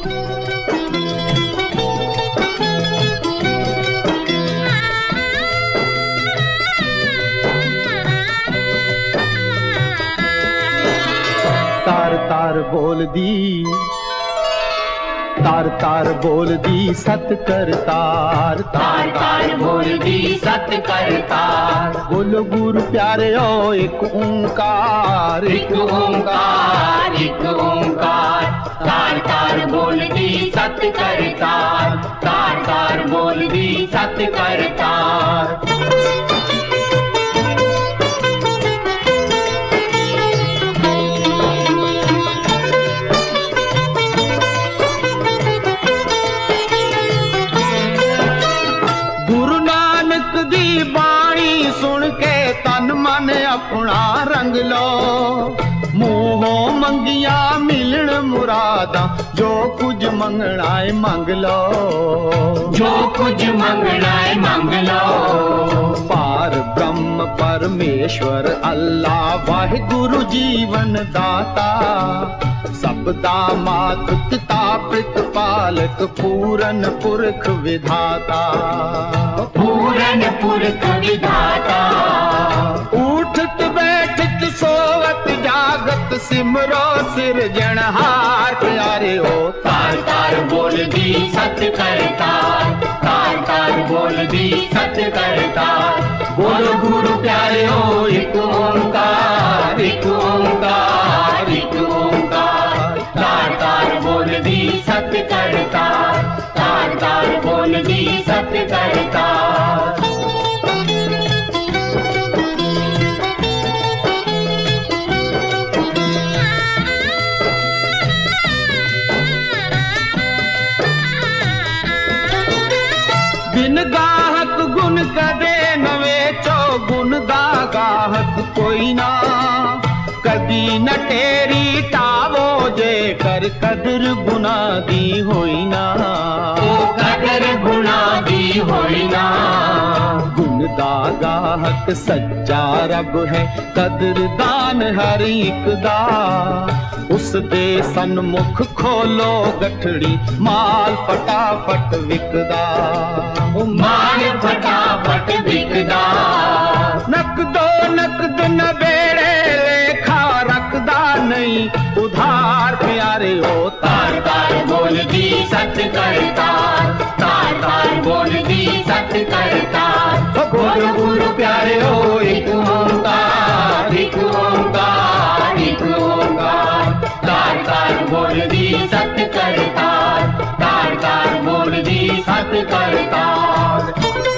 तार तार बोल दी, तार तार बोल दी सत करतार, तार तार बोल दी सत करतार। बोलो गुरु प्यारे ओ एक ओंकार, एक ओंकार, एक ओंकार। तार तार बोल दी सत करतार, तार तार बोल दी सत करतार। तन मन अपना रंग लो, मुंहों मंगिया मिलन मुरादा, जो कुछ मंगना है मंग लो, जो कुछ मंगना है मंग लो। पार ब्रह्म परमेश्वर अल्लाह वाहिगुरु जीवन दाता, सबदा मात पिता प्रतिपालक पूरन पुरख विधाता, पूरन पुरख विधाता। उठत बैठत सोवत जागत सिमरो सिरजनहार प्यारे ओ। तार तार बोल दी सत करतार, तार तार बोल दी सत करतार। बोलो गुरु प्यारे ओ एक ओंकार, एक ओंकार, एक ओंकार। तार तार बोल दी सत करतार, तार तार बोल दी सत करतार। बिन गाहक गुण कदे न वेचो, गुण दा गाहक कोई ना, कदी न टेरी टावो जे कर कदर गुना दी होई ना, ओ कदर गुना दी होई ना। गुण दा गाहक सच्चा रब है, कदरदान हर एक दा, उस दे सन्मुख खोलो गठड़ी, माल फटाफट विकदा, माल फटाफट बिकदा। नकदो नकद न बेड़े लेखा रखदा नहीं उधार प्यारे ओ। तार तार बोल दी सत करतार, तार तार बोल दी सत करतार। बोलो गुरु प्यारे ओ एक ओंकार, एक ओंकार, एक ओंकार। तार तार बोल दी सत करतार, तार तार बोल दी सत करतार।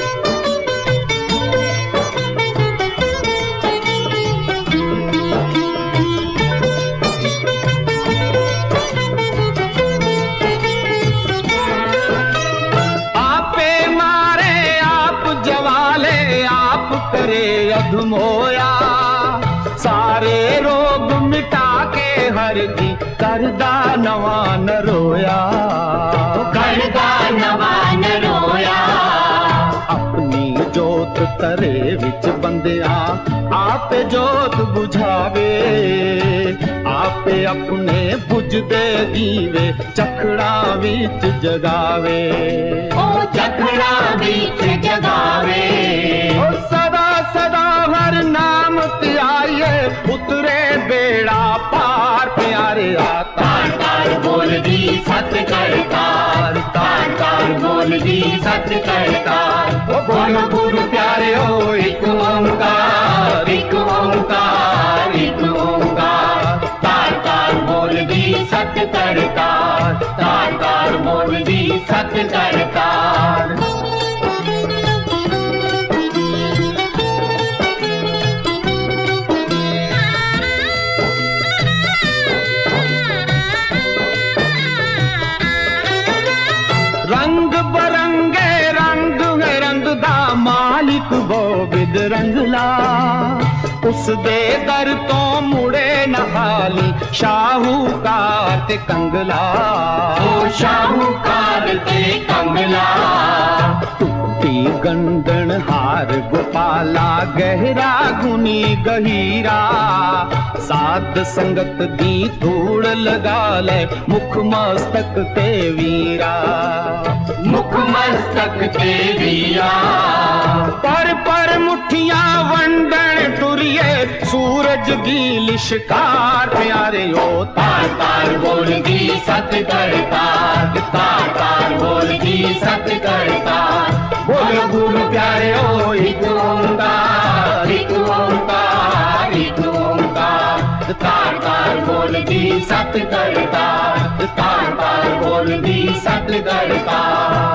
करे अधमोया, सारे रोग मिटा के हर दी करदा नवा न रोया, करदा नवा न रोया। अपनी जोत तरे विच बंदिया, आपे जोत बुझावे, आपे अपने बुझदे दीवे चखड़ा विच जगावे, ओ चखड़ा विच जगावे। सदा सदा हर नाम त्याये, उतरे बेड़ा पार प्यारे आ। तार तार बोल दी सत करतार, तार तार बोल दी सत करतार। बोलो गुरु प्यारे ओ एक ओंकार, एक ओंकार, एक ओंकार। तार तार बोल दी सत करतार, तार तार बोल दी सत करतार। रंग बरंगे रंग है रंग दा मालिक वो बिद रंगला, उस दे दर तो मुड़े नहाली शाहूकार ते कंगला, ओ शाहूकार ते कंगला। टुटी गंदन हार हर गोपाला गहरा गुनी गहीरा साध संगत दी धूड़ लगा ले मुख मस्तक ते वीरा मुख मस्तक ते वीरा पर मुठियां वंडन टुरिए सूरज दी लिशकार प्यारे ओ तार तार बोल दी सत करतार तार तार बोल दी सत करतार बोलो गुरु प्यारे ओ एक ओंकार एक ओंकार एक ओंकार तार तार बोल दी सत करतार तार तार बोल दी सत करतार